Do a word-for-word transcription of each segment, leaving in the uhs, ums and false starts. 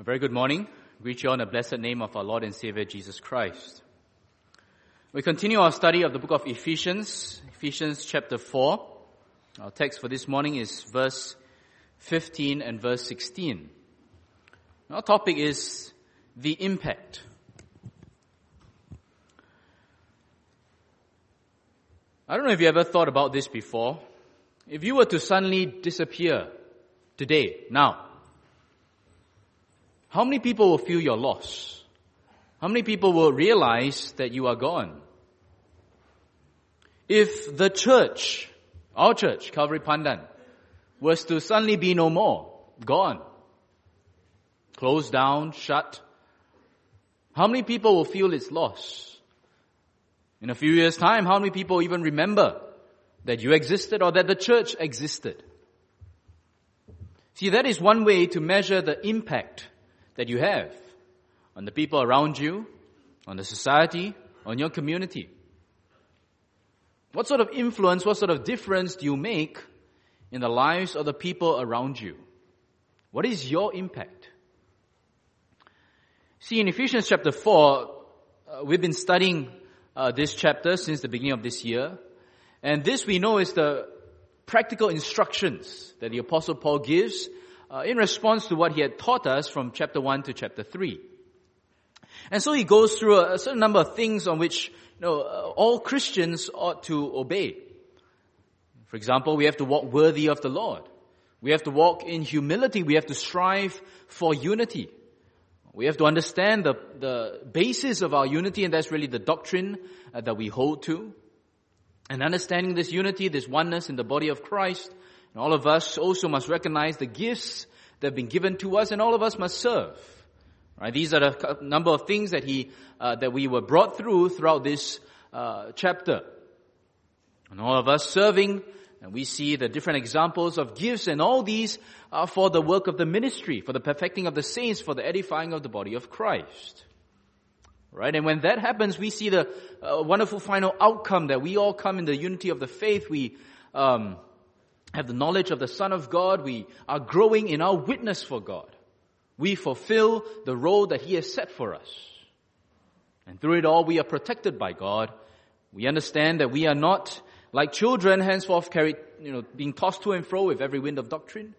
A very good morning. Greet you all in the blessed name of our Lord and Savior Jesus Christ. We continue our study of the book of Ephesians, Ephesians chapter four. Our text for this morning is verse fifteen and verse sixteen. Our topic is the impact. I don't know if you ever thought about this before. If you were to suddenly disappear today, now, how many people will feel your loss? How many people will realize that you are gone? If the church, our church, Calvary Pandan, was to suddenly be no more, gone, closed down, shut, how many people will feel its loss? In a few years' time, how many people even remember that you existed or that the church existed? See, that is one way to measure the impact that you have on the people around you, on the society, on your community. What sort of influence, what sort of difference do you make in the lives of the people around you? What is your impact? See, in Ephesians chapter four, uh, we've been studying uh, this chapter since the beginning of this year. And this we know is the practical instructions that the Apostle Paul gives uh, in response to what he had taught us from chapter one to chapter three. And so he goes through a, a certain number of things on which you know, uh, all Christians ought to obey. For example, we have to walk worthy of the Lord. We have to walk in humility. We have to strive for unity. We have to understand the, the basis of our unity, and that's really the doctrine uh, that we hold to. And understanding this unity, this oneness in the body of Christ, and all of us also must recognize the gifts that have been given to us, and all of us must serve. Right? These are the number of things that he, uh, that we were brought through throughout this uh, chapter. And all of us serving, and we see the different examples of gifts, and all these are for the work of the ministry, for the perfecting of the saints, for the edifying of the body of Christ. Right? And when that happens, we see the uh, wonderful final outcome that we all come in the unity of the faith. We um, have the knowledge of the Son of God. We are growing in our witness for God. We fulfill the role that He has set for us. And through it all, we are protected by God. We understand that we are not like children, henceforth carried, you know, being tossed to and fro with every wind of doctrine.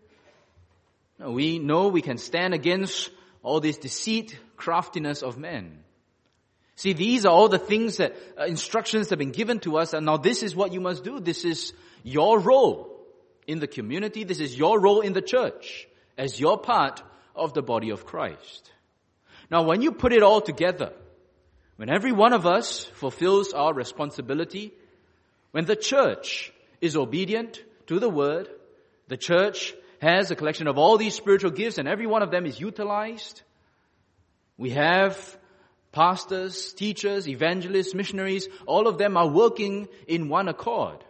No, we know we can stand against all this deceit, craftiness of men. See, these are all the things that, uh, instructions that have been given to us, and now this is what you must do. This is your role in the community. This is your role in the church as your part of the body of Christ. Now, when you put it all together, when every one of us fulfills our responsibility, when the church is obedient to the word, the church has a collection of all these spiritual gifts and every one of them is utilized, we have pastors, teachers, evangelists, missionaries, all of them are working in one accord.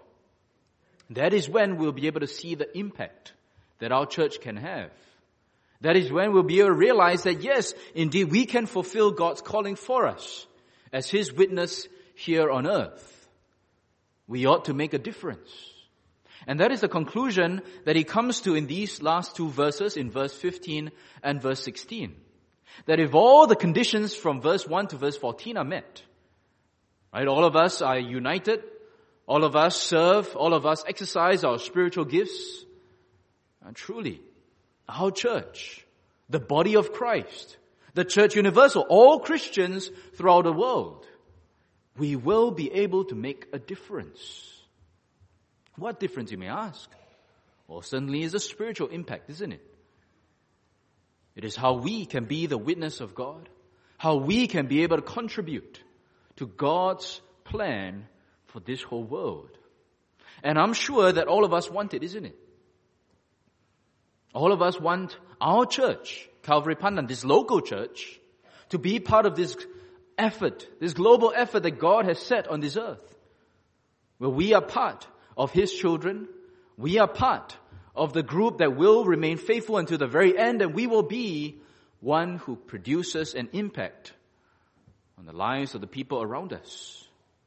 That is when we'll be able to see the impact that our church can have. That is when we'll be able to realize that yes, indeed, we can fulfill God's calling for us as His witness here on earth. We ought to make a difference. And that is the conclusion that he comes to in these last two verses, in verse fifteen and verse sixteen. That if all the conditions from verse one to verse fourteen are met, right, all of us are united, all of us serve, all of us exercise our spiritual gifts, and truly, our church, the body of Christ, the church universal, all Christians throughout the world, we will be able to make a difference. What difference, you may ask? Well, certainly is a spiritual impact, isn't it? It is how we can be the witness of God, how we can be able to contribute to God's plan for this whole world. And I'm sure that all of us want it, isn't it? All of us want our church, Calvary Pandan, this local church, to be part of this effort, this global effort that God has set on this earth, where we are part of His children. We are part of the group that will remain faithful until the very end, and we will be one who produces an impact on the lives of the people around us.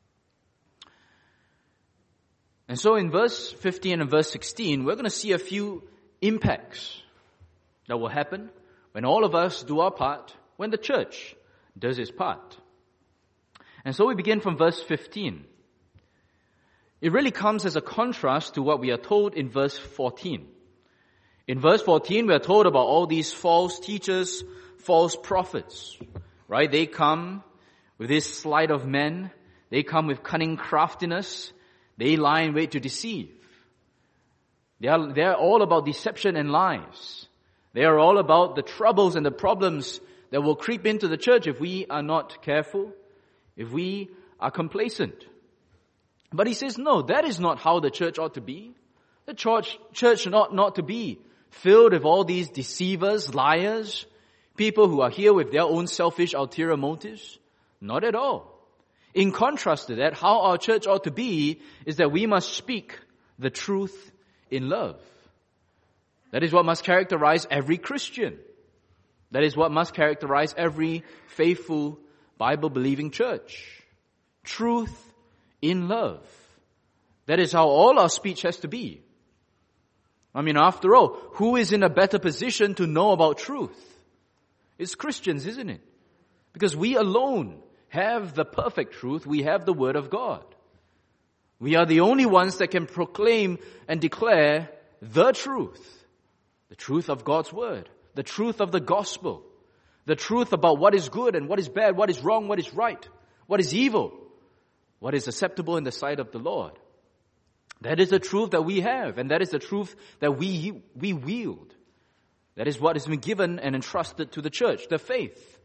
And so in verse fifteen and verse sixteen, we're going to see a few impacts that will happen when all of us do our part, when the church does its part. And so we begin from verse fifteen. It really comes as a contrast to what we are told in verse fourteen. In verse fourteen, we are told about all these false teachers, false prophets, right? They come with this sleight of men. They come with cunning craftiness. They lie in wait to deceive. They are, they are all about deception and lies. They are all about the troubles and the problems that will creep into the church if we are not careful, if we are complacent. But he says, no, that is not how the church ought to be. The church, church ought not to be filled with all these deceivers, liars, people who are here with their own selfish, ulterior motives. Not at all. In contrast to that, how our church ought to be is that we must speak the truth in love. That is what must characterize every Christian. That is what must characterize every faithful, Bible-believing church. Truth in love. That is how all our speech has to be. I mean, after all, who is in a better position to know about truth? It's Christians, isn't it? Because we alone have the perfect truth. We have the Word of God. We are the only ones that can proclaim and declare the truth. The truth of God's Word. The truth of the gospel. The truth about what is good and what is bad, what is wrong, what is right, what is evil, what is acceptable in the sight of the Lord. That is the truth that we have, and that is the truth that we we wield. That is what has been given and entrusted to the church, the faith.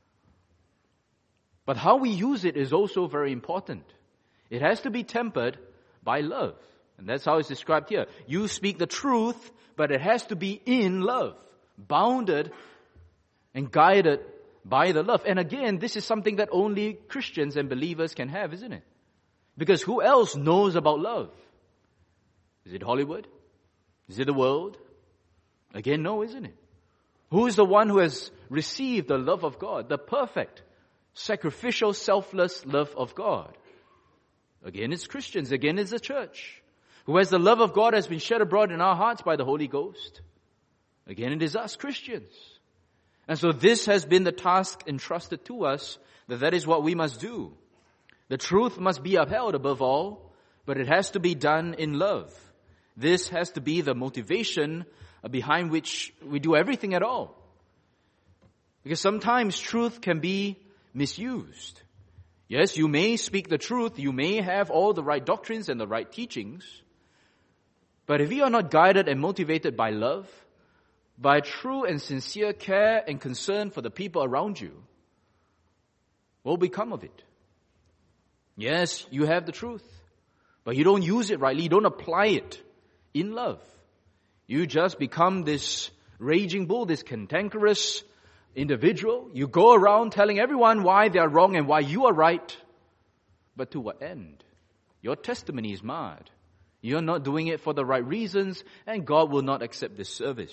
But how we use it is also very important. It has to be tempered by love. And that's how it's described here. You speak the truth, but it has to be in love, bounded and guided by the love. And again, this is something that only Christians and believers can have, isn't it? Because who else knows about love? Is it Hollywood? Is it the world? Again, no, isn't it? Who is the one who has received the love of God, the perfect, sacrificial, selfless love of God? Again, it's Christians. Again, it's the church. Who has the love of God has been shed abroad in our hearts by the Holy Ghost. Again, it is us, Christians. And so this has been the task entrusted to us, that that is what we must do. The truth must be upheld above all, but it has to be done in love. This has to be the motivation behind which we do everything at all. Because sometimes truth can be misused. Yes, you may speak the truth, you may have all the right doctrines and the right teachings, but if you are not guided and motivated by love, by true and sincere care and concern for the people around you, what will become of it? Yes, you have the truth, but you don't use it rightly, you don't apply it in love. You just become this raging bull, this cantankerous individual. You go around telling everyone why they are wrong and why you are right. But to what end? Your testimony is marred. You're not doing it for the right reasons, and God will not accept this service.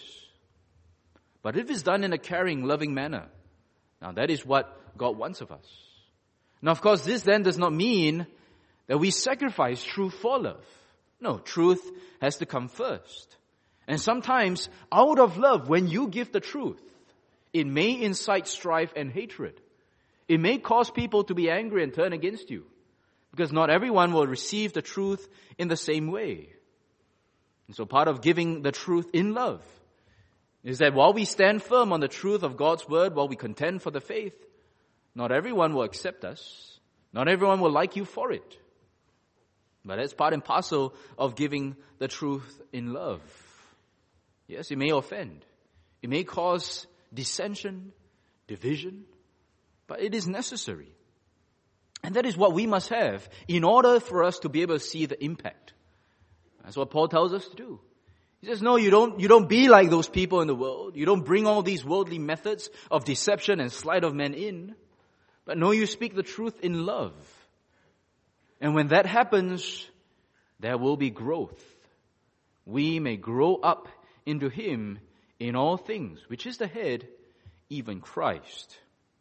But if it's done in a caring, loving manner, now that is what God wants of us. Now, of course, this then does not mean that we sacrifice truth for love. No, truth has to come first. And sometimes, out of love, when you give the truth, it may incite strife and hatred. It may cause people to be angry and turn against you, because not everyone will receive the truth in the same way. And so part of giving the truth in love is that while we stand firm on the truth of God's word, while we contend for the faith, not everyone will accept us. Not everyone will like you for it. But that's part and parcel of giving the truth in love. Yes, it may offend. It may cause dissension, division, but it is necessary. And that is what we must have in order for us to be able to see the impact. That's what Paul tells us to do. He says, no, you don't, you don't be like those people in the world. You don't bring all these worldly methods of deception and sleight of men in. But no, you speak the truth in love. And when that happens, there will be growth. We may grow up into Him in all things, which is the head, even Christ.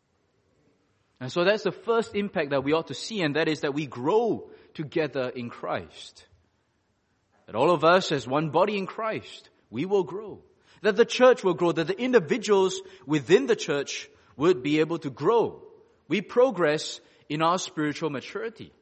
And so that's the first impact that we ought to see, and that is that we grow together in Christ. That all of us as one body in Christ, we will grow. that the church will grow, that the individuals within the church would be able to grow. We progress in our spiritual maturity.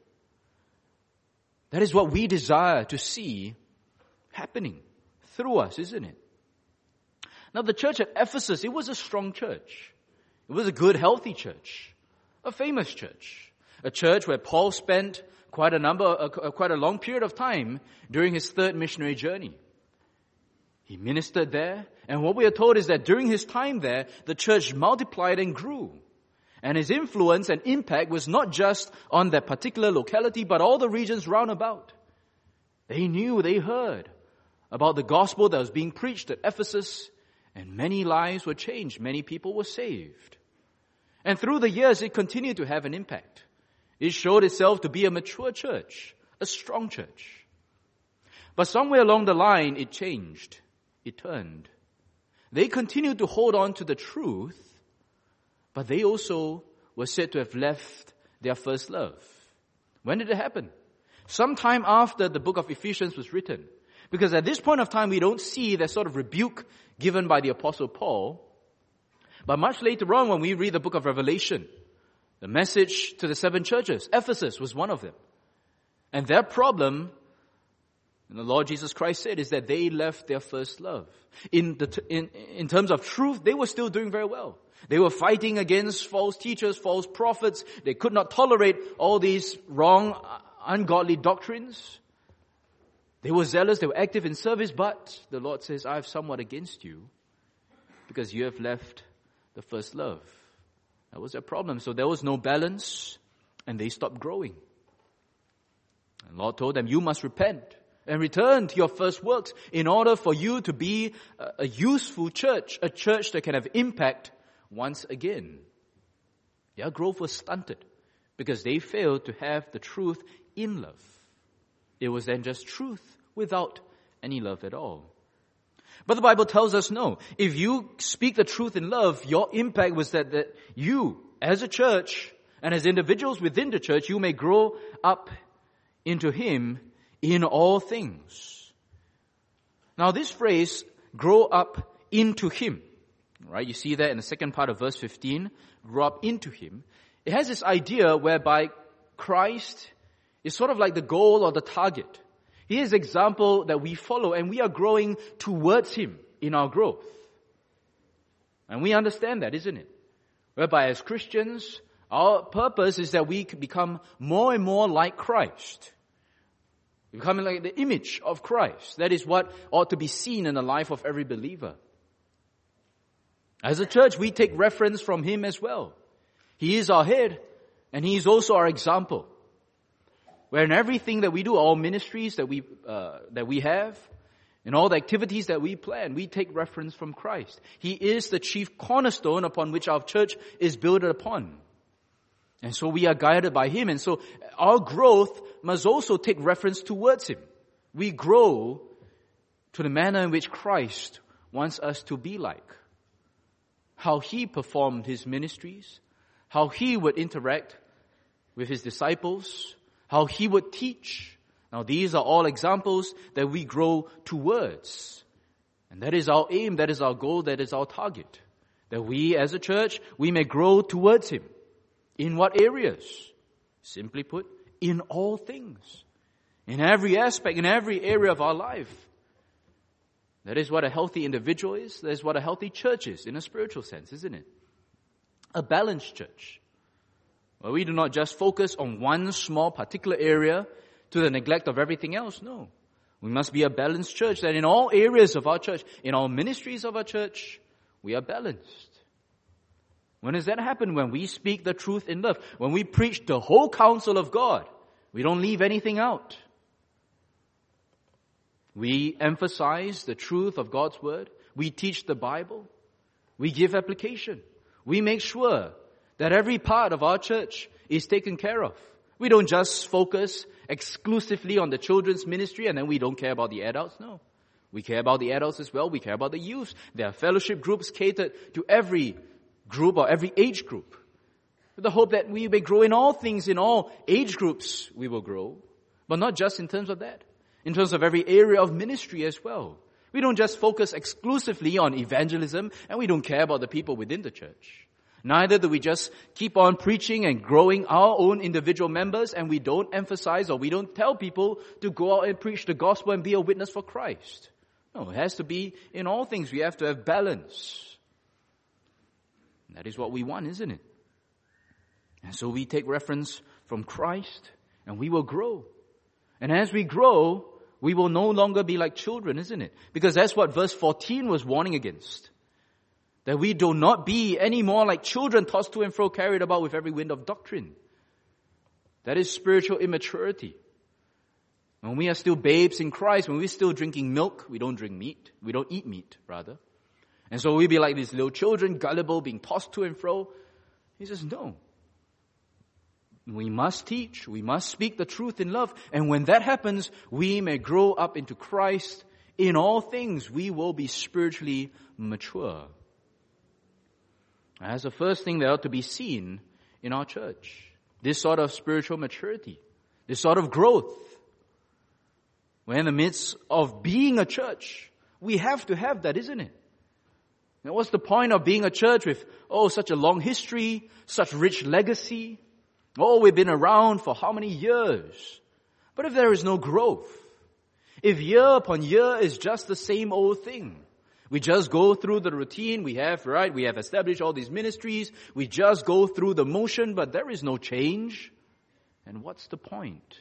That is what we desire to see happening through us, isn't it? Now the church at Ephesus, it was a strong church. It was a good, healthy church. A famous church. A church where Paul spent quite a number, uh, quite a long period of time during his third missionary journey. He ministered there, and what we are told is that during his time there, the church multiplied and grew. And his influence and impact was not just on that particular locality, but all the regions round about. They knew, they heard about the gospel that was being preached at Ephesus, and many lives were changed, many people were saved. And through the years, it continued to have an impact. It showed itself to be a mature church, a strong church. But somewhere along the line, it changed. It turned. They continued to hold on to the truth, but they also were said to have left their first love. When did it happen? Sometime after the book of Ephesians was written. Because at this point of time, we don't see that sort of rebuke given by the Apostle Paul. But much later on, when we read the book of Revelation, the message to the seven churches, Ephesus was one of them. And their problem, and the Lord Jesus Christ said, is that they left their first love. In the t- in in terms of truth, they were still doing very well. They were fighting against false teachers, false prophets. They could not tolerate all these wrong, ungodly doctrines. They were zealous, they were active in service, but the Lord says, I have somewhat against you because you have left the first love. That was their problem. So there was no balance, and they stopped growing. And the Lord told them, you must repent and return to your first works in order for you to be a, a useful church, a church that can have impact once again. Their growth was stunted because they failed to have the truth in love. It was then just truth without any love at all. But the Bible tells us no. If you speak the truth in love, your impact was that, that you, as a church, and as individuals within the church, you may grow up into Him in all things. Now this phrase, grow up into Him, right? You see that in the second part of verse fifteen, grow up into Him. It has this idea whereby Christ is sort of like the goal or the target. He is the example that we follow, and we are growing towards Him in our growth. And we understand that, isn't it? Whereby as Christians, our purpose is that we become more and more like Christ. Becoming like the image of Christ. That is what ought to be seen in the life of every believer. As a church, we take reference from Him as well. He is our head, and He is also our example. Where in everything that we do, all ministries that we uh, that we have, in all the activities that we plan, we take reference from Christ. He is the chief cornerstone upon which our church is built upon. And so we are guided by Him. And so our growth must also take reference towards Him. We grow to the manner in which Christ wants us to be like. How He performed His ministries, how He would interact with His disciples, how He would teach. Now these are all examples that we grow towards. And that is our aim, that is our goal, that is our target. That we as a church, we may grow towards Him. In what areas? Simply put, in all things. In every aspect, in every area of our life. That is what a healthy individual is. That is what a healthy church is in a spiritual sense, isn't it? A balanced church. Where we do not just focus on one small particular area to the neglect of everything else. No. We must be a balanced church, that in all areas of our church, in all ministries of our church, we are balanced. When does that happen? When we speak the truth in love. When we preach the whole counsel of God. We don't leave anything out. We emphasize the truth of God's word. We teach the Bible. We give application. We make sure that every part of our church is taken care of. We don't just focus exclusively on the children's ministry and then we don't care about the adults. No. We care about the adults as well. We care about the youth. There are fellowship groups catered to every group or every age group. With the hope that we may grow in all things, in all age groups we will grow. But not just in terms of that. In terms of every area of ministry as well. We don't just focus exclusively on evangelism, and we don't care about the people within the church. Neither do we just keep on preaching and growing our own individual members, and we don't emphasize or we don't tell people to go out and preach the gospel and be a witness for Christ. No, it has to be in all things. We have to have balance. And that is what we want, isn't it? And so we take reference from Christ, and we will grow. And as we grow, we will no longer be like children, isn't it? Because that's what verse fourteen was warning against. That we do not be any more like children tossed to and fro, carried about with every wind of doctrine. That is spiritual immaturity. When we are still babes in Christ, when we're still drinking milk, we don't drink meat. We don't eat meat, rather. And so we be like these little children, gullible, being tossed to and fro. He says, no. We must teach. We must speak the truth in love. And when that happens, we may grow up into Christ. In all things, we will be spiritually mature. That's the first thing that ought to be seen in our church. This sort of spiritual maturity. This sort of growth. We're in the midst of being a church. We have to have that, isn't it? Now, what's the point of being a church with, oh, such a long history, such rich legacy? Oh, we've been around for how many years? But if there is no growth, if year upon year is just the same old thing, we just go through the routine we have, right? We have established all these ministries. We just go through the motion, but there is no change. And what's the point?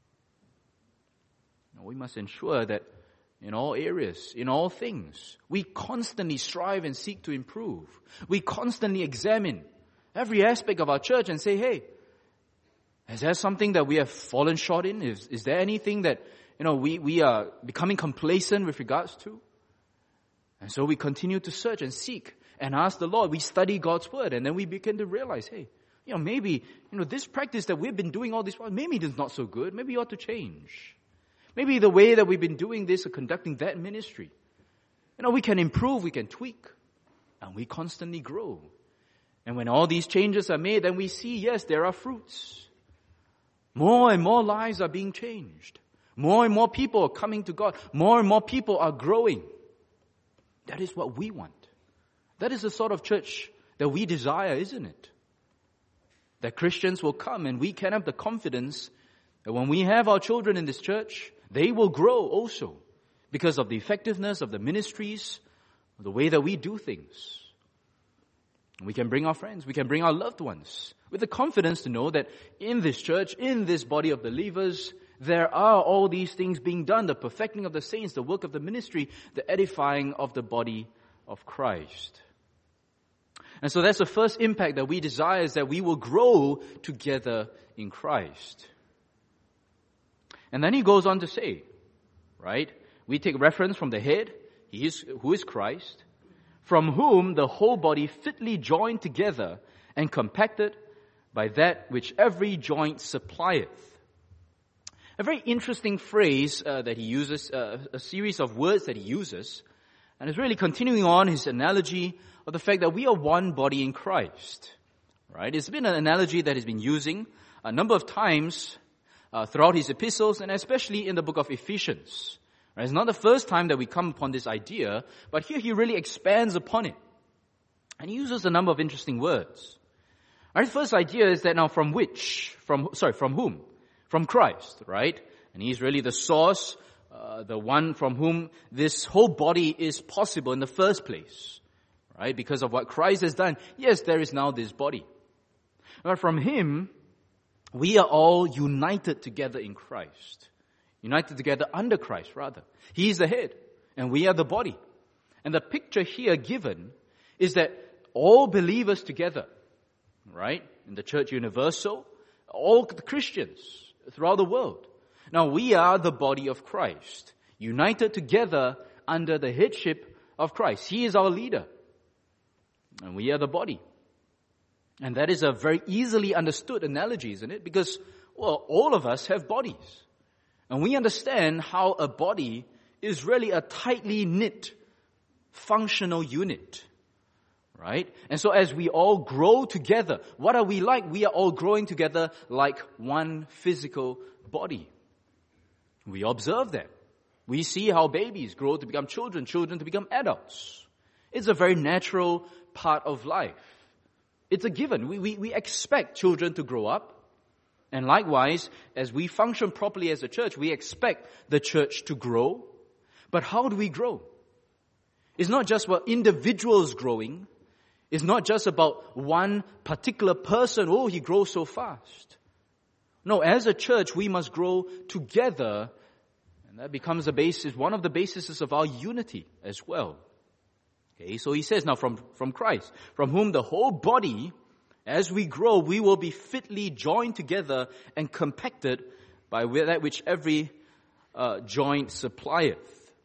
Now, we must ensure that in all areas, in all things, we constantly strive and seek to improve. We constantly examine every aspect of our church and say, hey, is there something that we have fallen short in? Is, is there anything that, you know, we, we are becoming complacent with regards to? And so we continue to search and seek and ask the Lord. We study God's word, and then we begin to realize, hey, you know, maybe, you know, this practice that we've been doing all this while, maybe it's not so good. Maybe it ought to change. Maybe the way that we've been doing this or conducting that ministry, you know, we can improve, we can tweak, and we constantly grow. And when all these changes are made, then we see, yes, there are fruits. More and more lives are being changed. More and more people are coming to God. More and more people are growing. That is what we want. That is the sort of church that we desire, isn't it? That Christians will come and we can have the confidence that when we have our children in this church, they will grow also because of the effectiveness of the ministries, the way that we do things. We can bring our friends, we can bring our loved ones with the confidence to know that in this church, in this body of believers, there are all these things being done, the perfecting of the saints, the work of the ministry, the edifying of the body of Christ. And so that's the first impact that we desire, is that we will grow together in Christ. And then he goes on to say, right, we take reference from the head, he is, who is Christ, from whom the whole body fitly joined together and compacted by that which every joint supplieth. A very interesting phrase uh, that he uses, uh, a series of words that he uses, and is really continuing on his analogy of the fact that we are one body in Christ. Right? It's been an analogy that he's been using a number of times uh, throughout his epistles, and especially in the book of Ephesians. Right? It's not the first time that we come upon this idea, but here he really expands upon it. And he uses a number of interesting words. Our first idea is that now from which, from sorry, from whom? From Christ, right? And he's really the source, uh, the one from whom this whole body is possible in the first place, right? Because of what Christ has done. Yes, there is now this body. But from him, we are all united together in Christ. United together under Christ, rather. He is the head, and we are the body. And the picture here given is that all believers together, right? In the church universal, all the Christians throughout the world. Now we are the body of Christ, united together under the headship of Christ. He is our leader. And we are the body. And that is a very easily understood analogy, isn't it? Because, well, all of us have bodies. And we understand how a body is really a tightly knit, functional unit. Right? And so as we all grow together, what are we like? We are all growing together like one physical body. We observe that. We see how babies grow to become children, children to become adults. It's a very natural part of life. It's a given. We, we, we expect children to grow up. And likewise, as we function properly as a church, we expect the church to grow. But how do we grow? It's not just about individuals growing. It's not just about one particular person, oh, he grows so fast. No, as a church, we must grow together. And that becomes the basis, one of the bases of our unity as well. Okay, so he says now from, from Christ, from whom the whole body, as we grow, we will be fitly joined together and compacted by that which every uh, joint supplieth.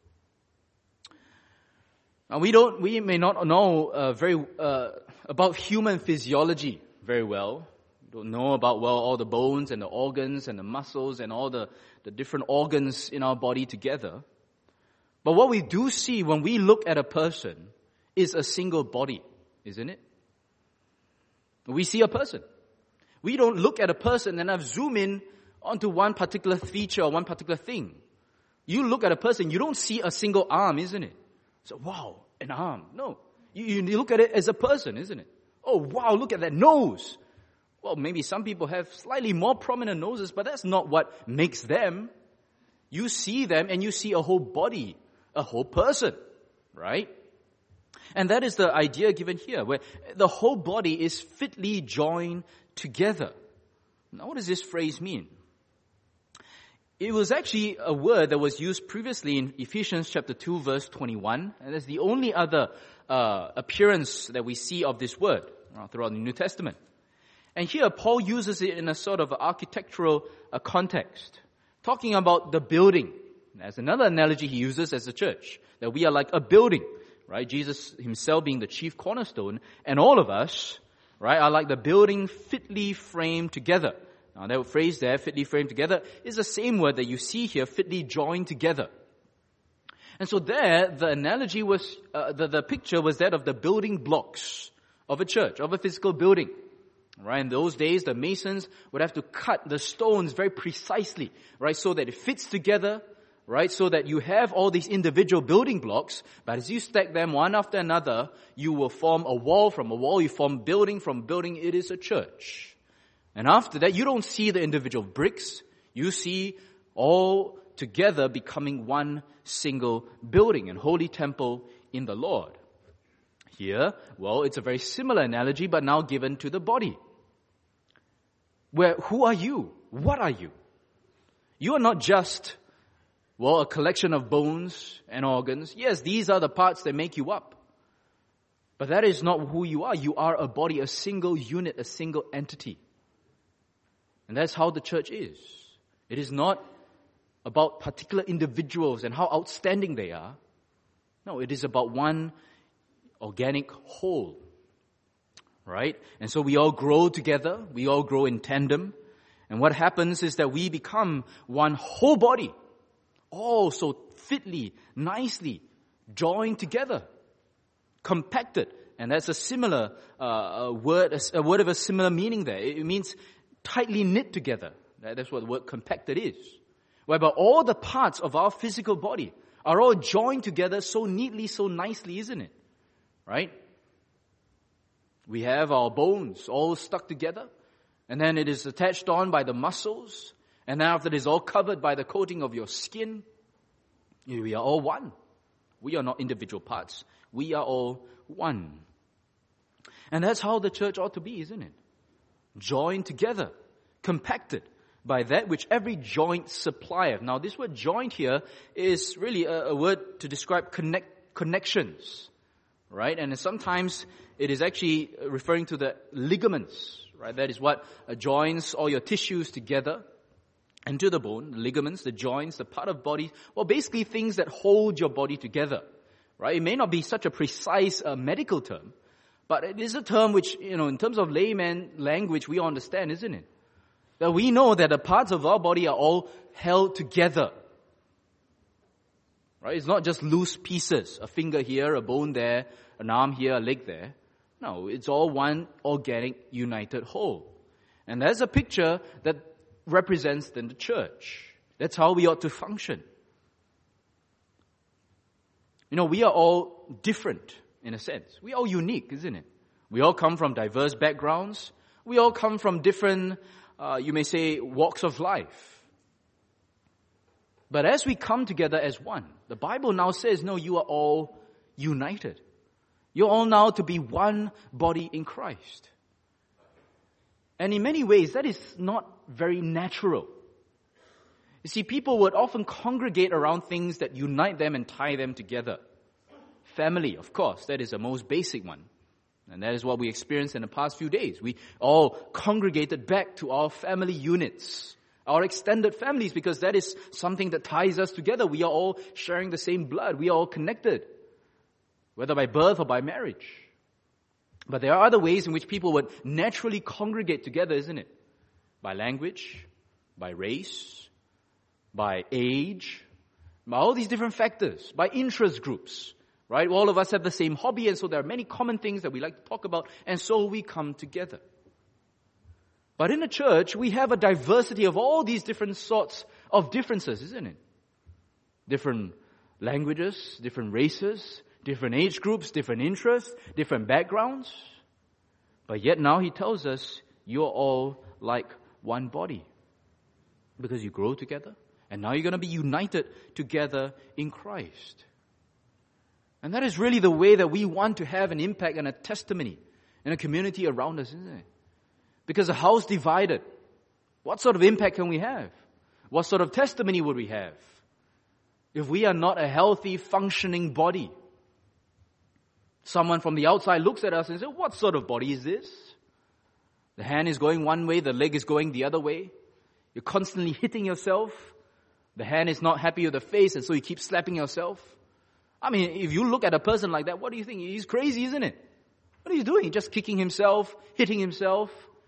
Now we don't, we may not know uh, very uh, about human physiology very well. We don't know about well all the bones and the organs and the muscles and all the, the different organs in our body together. But what we do see when we look at a person is a single body, isn't it? We see a person. We don't look at a person and have zoom in onto one particular feature or one particular thing. You look at a person, you don't see a single arm, isn't it? So, wow, an arm. No. You, you look at it as a person, isn't it? Oh, wow, look at that nose. Well, maybe some people have slightly more prominent noses, but that's not what makes them. You see them and you see a whole body, a whole person, right? And that is the idea given here, where the whole body is fitly joined together. Now, what does this phrase mean? It was actually a word that was used previously in Ephesians chapter two, verse twenty-one. And that's the only other uh, appearance that we see of this word uh, throughout the New Testament. And here, Paul uses it in a sort of architectural uh, context, talking about the building. There's another analogy he uses as a church, that we are like a building. Right? Jesus himself being the chief cornerstone, and all of us, right, are like the building fitly framed together. Now that phrase there, fitly framed together, is the same word that you see here, fitly joined together. And so there, the analogy was, uh, the, the picture was that of the building blocks of a church, of a physical building. Right? In those days, the masons would have to cut the stones very precisely, right, so that it fits together. Right, so that you have all these individual building blocks, but as you stack them one after another, you will form a wall. From a wall, you form building. From building, it is a church. And after that, you don't see the individual bricks. You see all together becoming one single building and holy temple in the Lord. Here, well, it's a very similar analogy, but now given to the body. Where, who are you? What are you? You are not just Well, a collection of bones and organs. Yes, these are the parts that make you up. But that is not who you are. You are a body, a single unit, a single entity. And that's how the church is. It is not about particular individuals and how outstanding they are. No, it is about one organic whole. Right? And so we all grow together. We all grow in tandem. And what happens is that we become one whole body. All so fitly, nicely joined together, compacted. And that's a similar uh, a word, a, a word of a similar meaning there. It means tightly knit together. That's what the word compacted is. Whereby all the parts of our physical body are all joined together so neatly, so nicely, isn't it? Right? We have our bones all stuck together, and then it is attached on by the muscles. And then after it is all covered by the coating of your skin, we are all one. We are not individual parts. We are all one. And that's how the church ought to be, isn't it? Joined together, compacted by that which every joint supplieth. Now this word joint here is really a, a word to describe connect, connections, right? And sometimes it is actually referring to the ligaments, right? That is what uh, joins all your tissues together. And to the bone, the ligaments, the joints, the part of body, well, basically things that hold your body together, right? It may not be such a precise uh, medical term, but it is a term which, you know, in terms of layman language, we understand, isn't it? That we know that the parts of our body are all held together, right? It's not just loose pieces, a finger here, a bone there, an arm here, a leg there. No, it's all one organic, united whole. And there's a picture that represents then the church. That's how we ought to function. You know, we are all different in a sense. We are all unique, isn't it? We all come from diverse backgrounds. We all come from different, uh, you may say, walks of life. But as we come together as one, the Bible now says, no, you are all united. You're all now to be one body in Christ. And in many ways, that is not very natural. You see, people would often congregate around things that unite them and tie them together. Family, of course, that is the most basic one. And that is what we experienced in the past few days. We all congregated back to our family units, our extended families, because that is something that ties us together. We are all sharing the same blood. We are all connected, whether by birth or by marriage. But there are other ways in which people would naturally congregate together, isn't it? By language, by race, by age, by all these different factors, by interest groups, right? All of us have the same hobby, and so there are many common things that we like to talk about, and so we come together. But in the church, we have a diversity of all these different sorts of differences, isn't it? Different languages, different races, different age groups, different interests, different backgrounds. But yet now he tells us, you're all like one body. Because you grow together, and now you're going to be united together in Christ. And that is really the way that we want to have an impact and a testimony in a community around us, isn't it? Because a house divided, what sort of impact can we have? What sort of testimony would we have if we are not a healthy, functioning body? Someone from the outside looks at us and says, what sort of body is this? The hand is going one way, the leg is going the other way. You're constantly hitting yourself. The hand is not happy with the face, and so you keep slapping yourself. I mean, if you look at a person like that, what do you think? He's crazy, isn't it? What are you doing? Just kicking himself, hitting himself?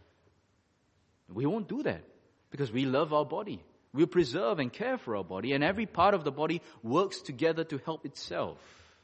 We won't do that because we love our body. We preserve and care for our body, and every part of the body works together to help itself.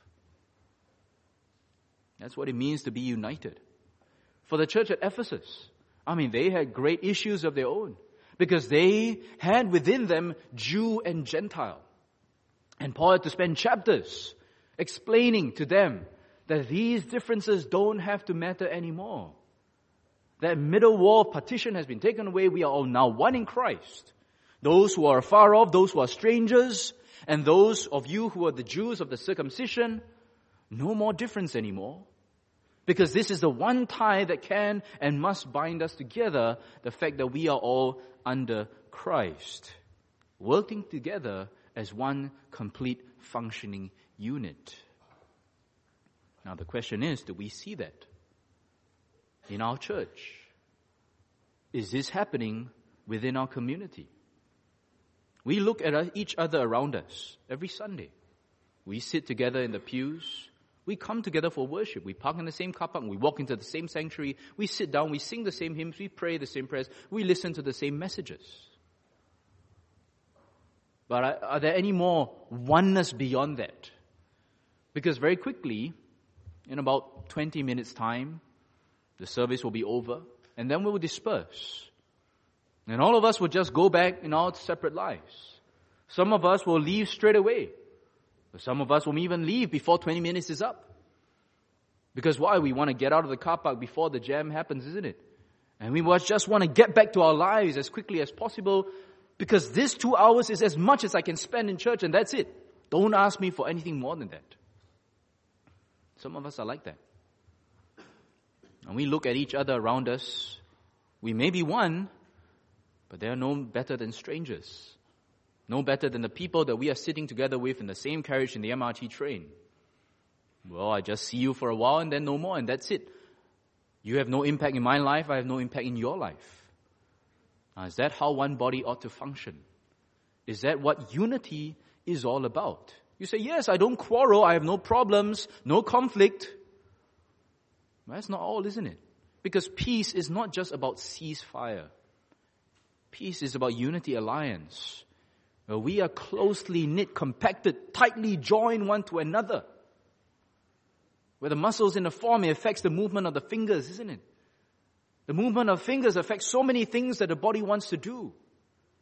That's what it means to be united. For the church at Ephesus, I mean, they had great issues of their own because they had within them Jew and Gentile. And Paul had to spend chapters explaining to them that these differences don't have to matter anymore. That middle wall partition has been taken away. We are all now one in Christ. Those who are far off, those who are strangers, and those of you who are the Jews of the circumcision, no more difference anymore. Because this is the one tie that can and must bind us together, the fact that we are all under Christ, working together as one complete functioning unit. Now the question is, do we see that in our church? Is this happening within our community? We look at each other around us every Sunday. We sit together in the pews. We come together for worship. We park in the same car park. We walk into the same sanctuary. We sit down. We sing the same hymns. We pray the same prayers. We listen to the same messages. But are, are there any more oneness beyond that? Because very quickly, in about twenty minutes' time, the service will be over, and then we will disperse. And all of us will just go back in our separate lives. Some of us will leave straight away. But some of us will even leave before twenty minutes is up. Because why? We want to get out of the car park before the jam happens, isn't it? And we just want to get back to our lives as quickly as possible, because this two hours is as much as I can spend in church, and that's it. Don't ask me for anything more than that. Some of us are like that. And we look at each other around us. We may be one, but they are no better than strangers. No better than the people that we are sitting together with in the same carriage in the M R T train. Well, I just see you for a while and then no more, and that's it. You have no impact in my life, I have no impact in your life. Now, is that how one body ought to function? Is that what unity is all about? You say, yes, I don't quarrel, I have no problems, no conflict. Well, that's not all, isn't it? Because peace is not just about ceasefire. Peace is about unity alliance. Where we are closely knit, compacted, tightly joined one to another. Where the muscles in the forearm affects the movement of the fingers, isn't it? The movement of fingers affects so many things that the body wants to do.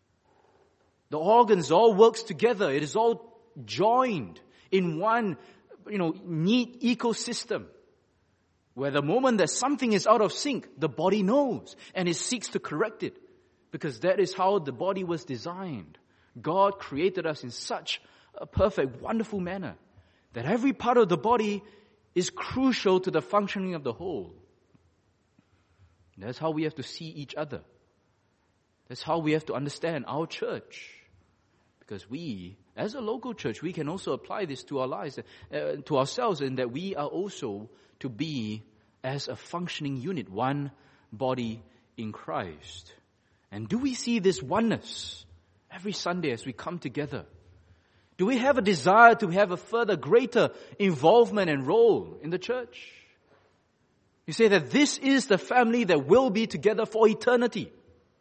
The organs all works together. It is all joined in one you know, neat ecosystem where the moment that something is out of sync, the body knows and it seeks to correct it, because that is how the body was designed. God created us in such a perfect, wonderful manner that every part of the body is crucial to the functioning of the whole. That's how we have to see each other. That's how we have to understand our church. Because we, as a local church, we can also apply this to our lives, uh, to ourselves, in that we are also to be as a functioning unit, one body in Christ. And do we see this oneness every Sunday as we come together? Do we have a desire to have a further greater involvement and role in the church? You say that this is the family that will be together for eternity.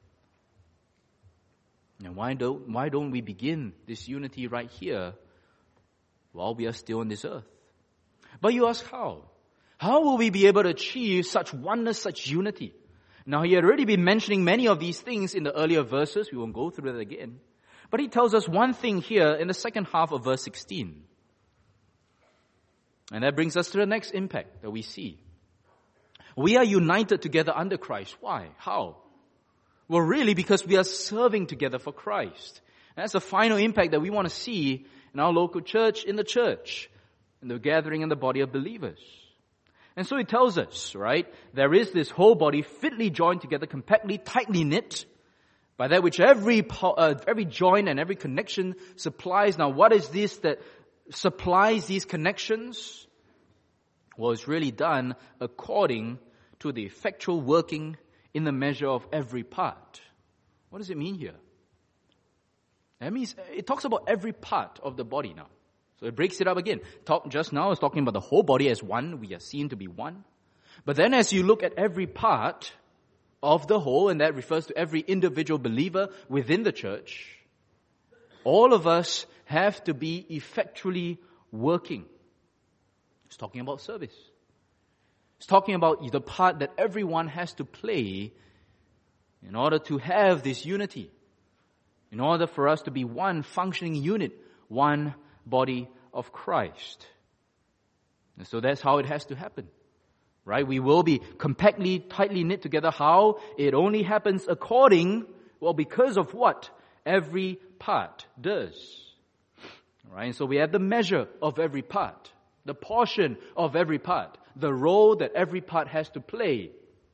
And why don't, why don't we begin this unity right here while we are still on this earth? But you ask how? How will we be able to achieve such oneness, such unity? Now, he had already been mentioning many of these things in the earlier verses. We won't go through that again. But he tells us one thing here in the second half of verse sixteen. And that brings us to the next impact that we see. We are united together under Christ. Why? How? Well, really, because we are serving together for Christ. And that's the final impact that we want to see in our local church, in the church, in the gathering and the body of believers. And so he tells us, right, there is this whole body fitly joined together, compactly, tightly knit, by that which every uh, every joint and every connection supplies. Now, what is this that supplies these connections? Well, it's really done according to the effectual working in the measure of every part. What does it mean here? That means it talks about every part of the body now. So it breaks it up again. Talk, just now it's talking about the whole body as one. We are seen to be one. But then as you look at every part of the whole, and that refers to every individual believer within the church, all of us have to be effectually working. It's talking about service. It's talking about the part that everyone has to play in order to have this unity, in order for us to be one functioning unit, one body of Christ. And so that's how it has to happen, right? We will be compactly, tightly knit together. How? It only happens according, well, because of what every part does, right? And so we have the measure of every part, the portion of every part, the role that every part has to play.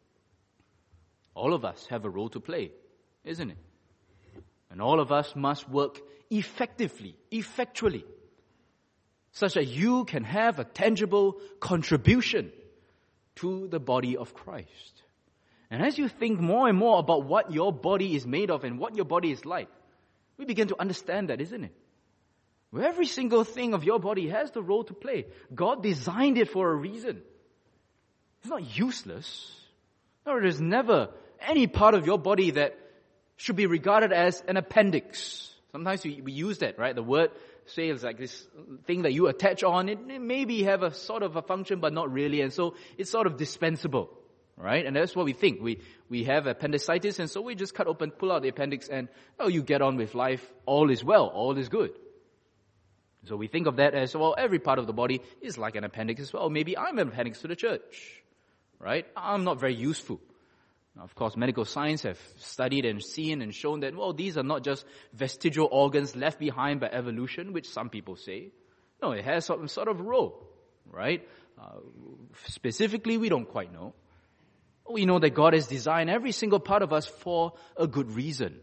All of us have a role to play, isn't it? And all of us must work effectively, effectually, such that you can have a tangible contribution to the body of Christ. And as you think more and more about what your body is made of and what your body is like, we begin to understand that, isn't it? Where every single thing of your body has the role to play. God designed it for a reason. It's not useless. No, there's never any part of your body that should be regarded as an appendix. Sometimes we, we use that, right? The word says like this thing that you attach on. It, it maybe have a sort of a function, but not really. And so it's sort of dispensable, right? And that's what we think. We we have appendicitis, and so we just cut open, pull out the appendix, and oh, you get on with life. All is well. All is good. So we think of that as, well, every part of the body is like an appendix as well. Maybe I'm an appendix to the church, right? I'm not very useful. Now, of course, medical science have studied and seen and shown that, well, these are not just vestigial organs left behind by evolution, which some people say. No, it has some sort of role, right? Uh, specifically, we don't quite know. We know that God has designed every single part of us for a good reason.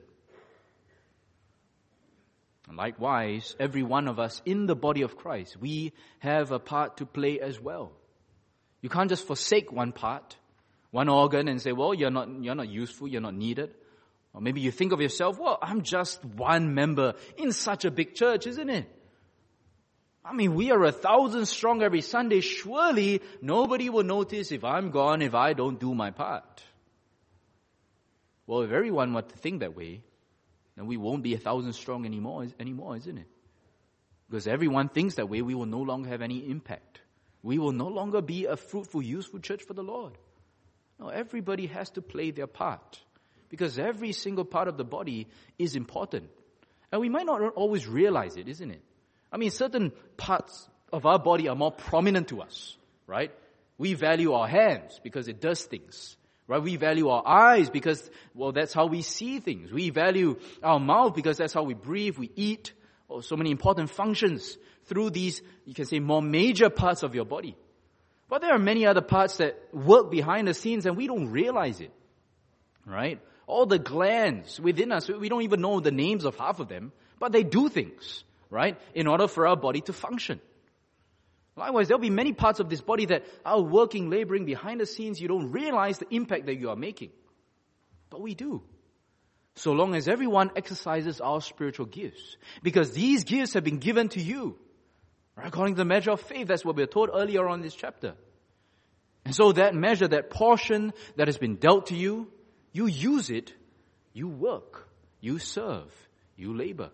And likewise, every one of us in the body of Christ, we have a part to play as well. You can't just forsake one part, one organ, and say, well, you're not, you're not useful, you're not needed. Or maybe you think of yourself, well, I'm just one member in such a big church, isn't it? I mean, we are a thousand strong every Sunday. Surely nobody will notice if I'm gone, if I don't do my part. Well, if everyone were to think that way, then we won't be a thousand strong anymore, anymore, isn't it? Because everyone thinks that way, we will no longer have any impact. We will no longer be a fruitful, useful church for the Lord. No, everybody has to play their part, because every single part of the body is important. And we might not always realize it, isn't it? I mean, certain parts of our body are more prominent to us, right? We value our hands because it does things, right? We value our eyes because, well, that's how we see things. We value our mouth because that's how we breathe, we eat, or so many important functions through these, you can say, more major parts of your body. But there are many other parts that work behind the scenes and we don't realize it, right? All the glands within us, we don't even know the names of half of them, but they do things, right? In order for our body to function. Likewise, there'll be many parts of this body that are working, laboring behind the scenes. You don't realize the impact that you are making. But we do. So long as everyone exercises our spiritual gifts. Because these gifts have been given to you. Right? According to the measure of faith, that's what we were told earlier on in this chapter. And so that measure, that portion that has been dealt to you, you use it, you work, you serve, you labor.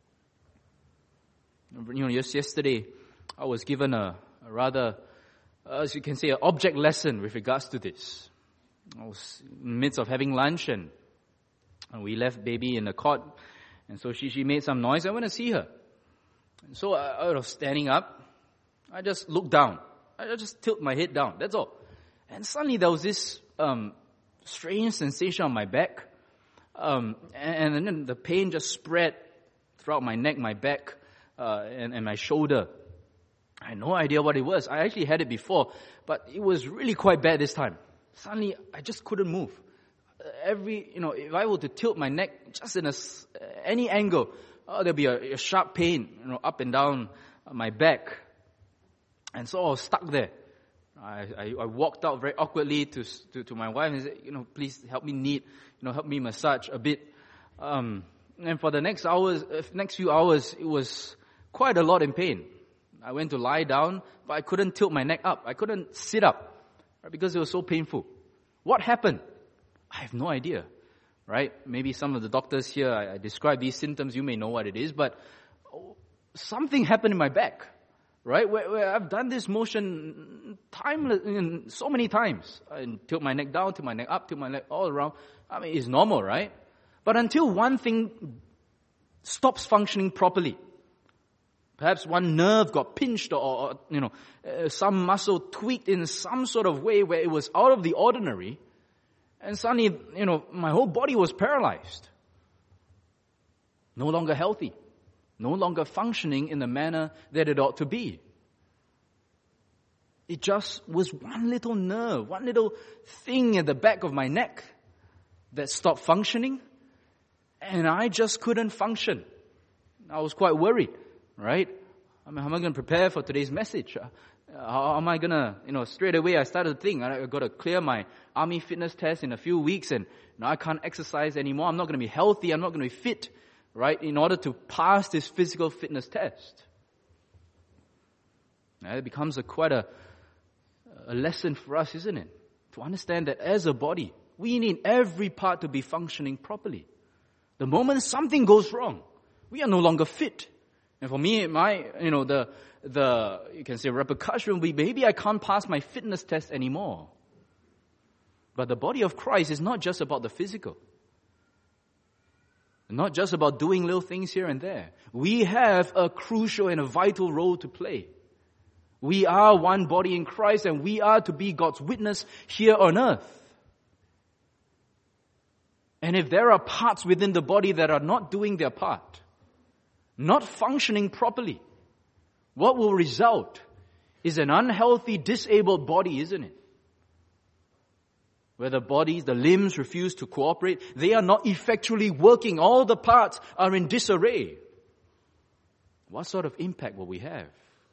You know, just yesterday, I was given a, a rather, uh, as you can say, an object lesson with regards to this. I was in the midst of having lunch and, and we left baby in the cot. And so she, she made some noise. I went to see her. And so I, I was standing up. I just looked down. I just tilt my head down. That's all. And suddenly there was this um, strange sensation on my back. Um, and, and then the pain just spread throughout my neck, my back, uh, and, and my shoulder. I had no idea what it was. I actually had it before, but it was really quite bad this time. Suddenly, I just couldn't move. Every, you know, if I were to tilt my neck just in a, any angle, oh, there'd be a, a sharp pain, you know, up and down my back. And so I was stuck there. I, I, I walked out very awkwardly to, to to my wife and said, you know, please help me knead, you know, help me massage a bit. Um, and for the next hours, uh, next few hours, it was quite a lot in pain. I went to lie down, but I couldn't tilt my neck up. I couldn't sit up, right, because it was so painful. What happened? I have no idea, right? Maybe some of the doctors here, I, I describe these symptoms, you may know what it is, but something happened in my back, right? Where, where I've done this motion time, so many times. I tilt my neck down, tilt my neck up, tilt my neck all around. I mean, it's normal, right? But until one thing stops functioning properly, perhaps one nerve got pinched or, or you know, uh, some muscle tweaked in some sort of way where it was out of the ordinary. And suddenly, you know, my whole body was paralyzed. No longer healthy. No longer functioning in the manner that it ought to be. It just was one little nerve, one little thing at the back of my neck that stopped functioning. And I just couldn't function. I was quite worried. Right? I mean, how am I going to prepare for today's message? Uh, how am I going to, you know, straight away I started to think, I've got to clear my army fitness test in a few weeks and now I can't exercise anymore. I'm not going to be healthy. I'm not going to be fit, right, in order to pass this physical fitness test. Now, it becomes a quite a, a lesson for us, isn't it? To understand that as a body, we need every part to be functioning properly. The moment something goes wrong, we are no longer fit. And for me, my, you know, the, the, you can say repercussion will be maybe I can't pass my fitness test anymore. But the body of Christ is not just about the physical. Not just about doing little things here and there. We have a crucial and a vital role to play. We are one body in Christ and we are to be God's witness here on earth. And if there are parts within the body that are not doing their part, not functioning properly, what will result is an unhealthy, disabled body, isn't it? Where the bodies, the limbs refuse to cooperate, they are not effectually working, all the parts are in disarray. What sort of impact will we have?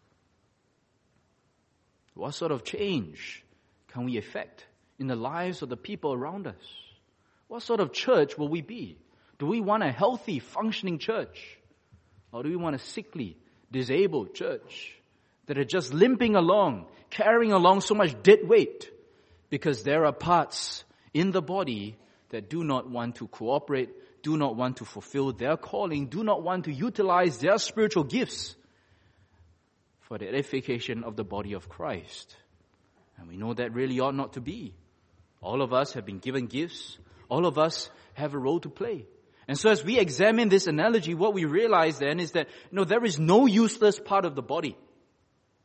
What sort of change can we effect in the lives of the people around us? What sort of church will we be? Do we want a healthy, functioning church? Or do we want a sickly, disabled church that are just limping along, carrying along so much dead weight because there are parts in the body that do not want to cooperate, do not want to fulfill their calling, do not want to utilize their spiritual gifts for the edification of the body of Christ? And we know that really ought not to be. All of us have been given gifts. All of us have a role to play. And so as we examine this analogy, what we realize then is that, you know, there is no useless part of the body.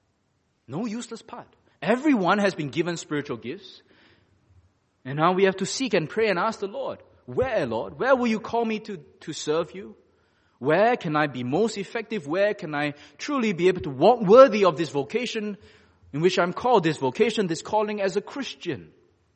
No useless part. Everyone has been given spiritual gifts. And now we have to seek and pray and ask the Lord, where, Lord? Where will you call me to, to serve you? Where can I be most effective? Where can I truly be able to walk worthy of this vocation in which I'm called, this vocation, this calling as a Christian?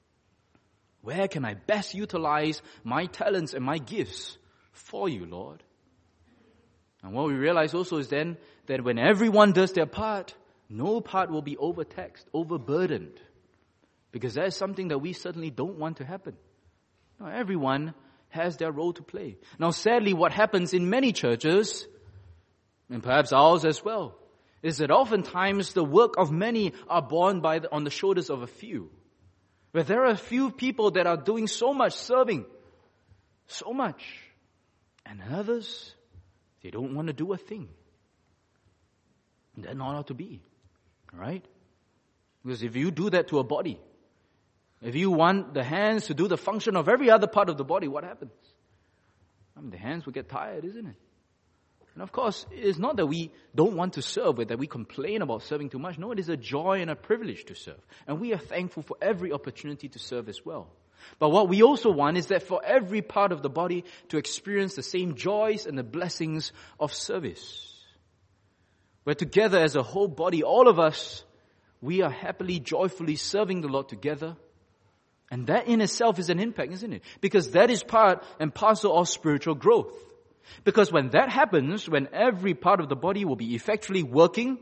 Where can I best utilize my talents and my gifts for you, Lord? And what we realize also is then that when everyone does their part, no part will be overtaxed, overburdened. Because that is something that we certainly don't want to happen. Now, everyone has their role to play. Now, sadly, what happens in many churches, and perhaps ours as well, is that oftentimes the work of many are borne by the, on the shoulders of a few. Where there are a few people that are doing so much serving, so much, and others, they don't want to do a thing. They're not ought to be, right? Because if you do that to a body, if you want the hands to do the function of every other part of the body, what happens? I mean, the hands will get tired, isn't it? And of course, it's not that we don't want to serve, or that we complain about serving too much. No, it is a joy and a privilege to serve. And we are thankful for every opportunity to serve as well. But what we also want is that for every part of the body to experience the same joys and the blessings of service. Where together as a whole body, all of us, we are happily, joyfully serving the Lord together. And that in itself is an impact, isn't it? Because that is part and parcel of spiritual growth. Because when that happens, when every part of the body will be effectually working,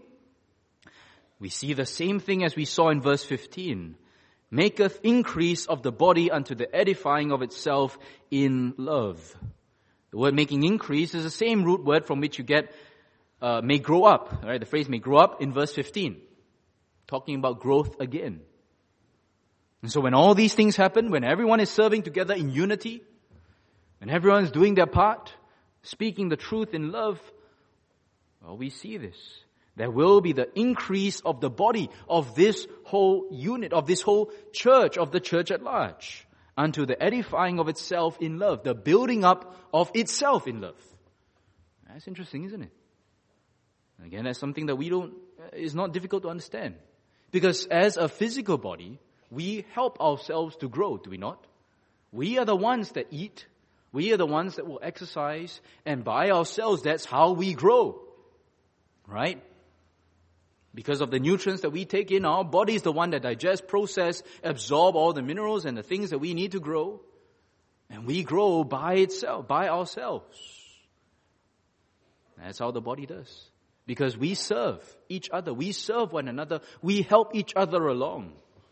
we see the same thing as we saw in verse fifteen. Maketh increase of the body unto the edifying of itself in love. The word making increase is the same root word from which you get uh, may grow up. Right? The phrase may grow up in verse fifteen. Talking about growth again. And so when all these things happen, when everyone is serving together in unity, when everyone is doing their part, speaking the truth in love, well, we see this. There will be the increase of the body of this whole unit, of this whole church, of the church at large, unto the edifying of itself in love, the building up of itself in love. That's interesting, isn't it? Again, that's something that we don't, is not difficult to understand. Because as a physical body, we help ourselves to grow, do we not? We are the ones that eat. We are the ones that will exercise. And by ourselves, that's how we grow. Right? Because of the nutrients that we take in, our body is the one that digests, process, absorb all the minerals and the things that we need to grow. And we grow by itself, by ourselves. That's how the body does. Because we serve each other. We serve one another. We help each other along.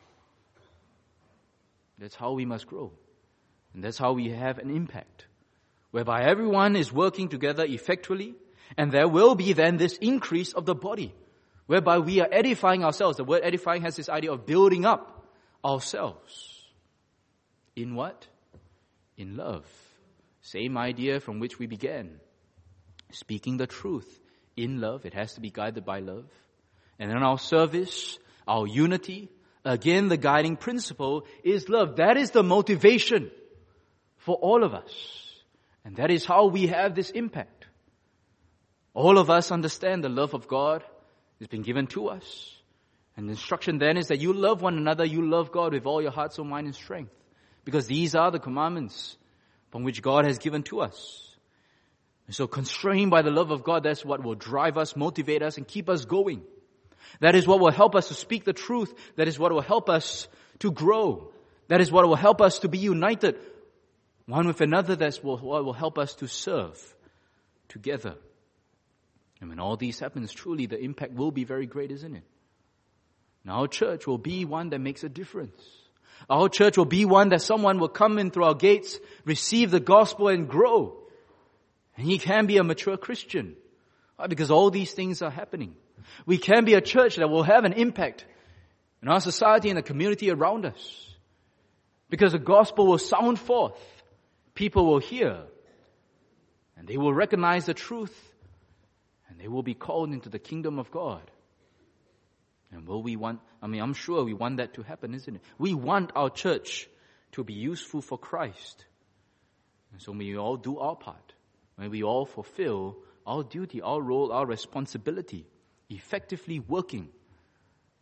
That's how we must grow. And that's how we have an impact. Whereby everyone is working together effectually. And there will be then this increase of the body. Whereby we are edifying ourselves. The word edifying has this idea of building up ourselves. In what? In love. Same idea from which we began. Speaking the truth in love. It has to be guided by love. And then our service, our unity, again the guiding principle is love. That is the motivation for all of us. And that is how we have this impact. All of us understand the love of God has been given to us. And the instruction then is that you love one another, you love God with all your heart, soul, mind, and strength. Because these are the commandments from which God has given to us. And so constrained by the love of God, that's what will drive us, motivate us, and keep us going. That is what will help us to speak the truth. That is what will help us to grow. That is what will help us to be united one with another. That's what will help us to serve together. And when all these happens, truly the impact will be very great, isn't it? And our church will be one that makes a difference. Our church will be one that someone will come in through our gates, receive the gospel and grow. And he can be a mature Christian. Why? Because all these things are happening. We can be a church that will have an impact in our society and the community around us. Because the gospel will sound forth. People will hear. And they will recognize the truth. And they will be called into the kingdom of God. And will we want, I mean, I'm sure we want that to happen, isn't it? We want our church to be useful for Christ. And so may we all do our part. May we all fulfill our duty, our role, our responsibility, effectively working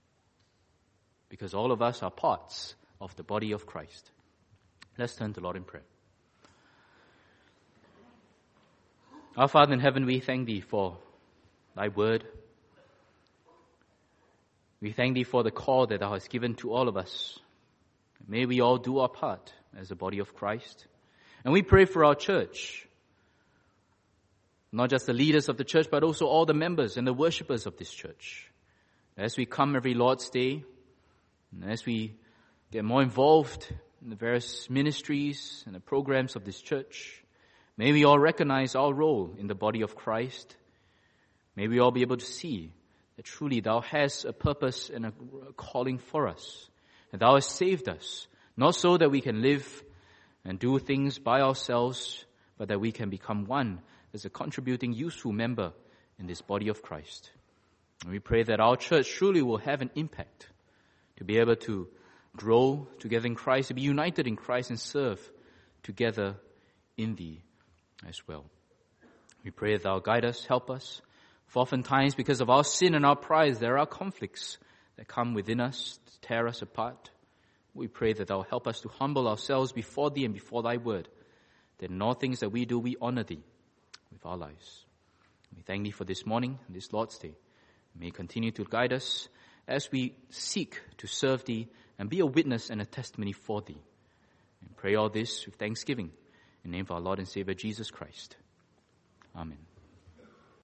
because all of us are parts of the body of Christ. Let's turn to the Lord in prayer. Our Father in heaven, we thank Thee for Thy word. We thank Thee for the call that Thou hast given to all of us. May we all do our part as a body of Christ. And we pray for our church, not just the leaders of the church, but also all the members and the worshippers of this church. As we come every Lord's Day, and as we get more involved in the various ministries and the programs of this church, may we all recognize our role in the body of Christ. May we all be able to see that truly Thou hast a purpose and a calling for us. And Thou hast saved us, not so that we can live and do things by ourselves, but that we can become one as a contributing, useful member in this body of Christ. And we pray that our church truly will have an impact to be able to grow together in Christ, to be united in Christ and serve together in Thee as well. We pray that Thou guide us, help us. For oftentimes, because of our sin and our pride, there are conflicts that come within us to tear us apart. We pray that Thou help us to humble ourselves before Thee and before Thy word, that in all things that we do, we honor Thee with our lives. We thank Thee for this morning and this Lord's Day. May you continue to guide us as we seek to serve Thee and be a witness and a testimony for Thee. And pray all this with thanksgiving in the name of our Lord and Savior Jesus Christ. Amen.